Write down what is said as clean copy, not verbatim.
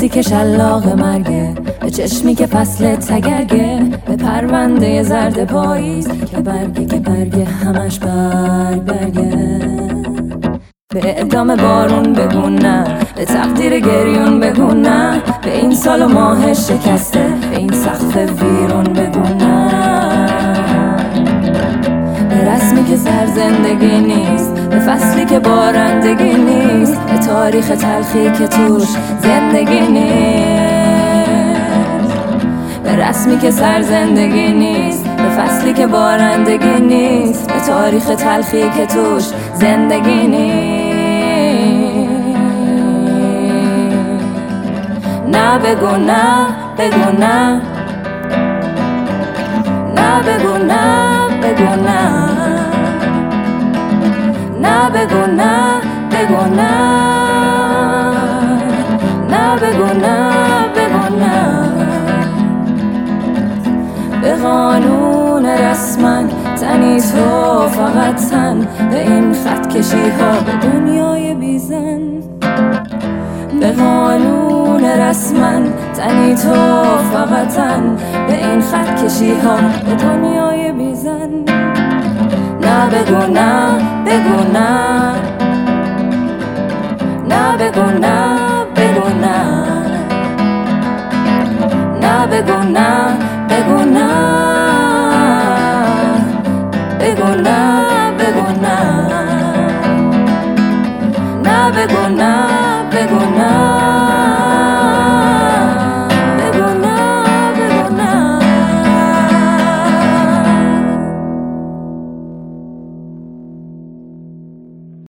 حسی که شلاق مرگه، به چشمی که فصل تگرگه، به پرونده زرد پاییز که برگه همش برگه. به اعدام بارون بگو نه، به تقدیر گریون بگو نه، به این سال و ماه شکسته، به این سقف ویرون بگو نه. به رسمی که زندگی نیست، به فصلی که بارندگی نیست، به تاریخ تلخی که توش زندگی نیست. به رسمی که زندگی نیست، به فصلی که بارندگی نیست، به تاریخ تلخی که توش زندگی نیست. نه بگو نه، بگو نه، نه بگو نه، بگو نه، نه بگو نه، بگو نه، نه بگو نه، بگو نه. به قانون رسما تنی تو فقط تن، به این خط کشی ها به دنیای بیزن. به قانون رسما تنی تو فقط تن، به این خط کشی ها به دنیای بیزن. نه بگو نه، بگو نه، نه بگو نه، بگو نه، نه بگو نه،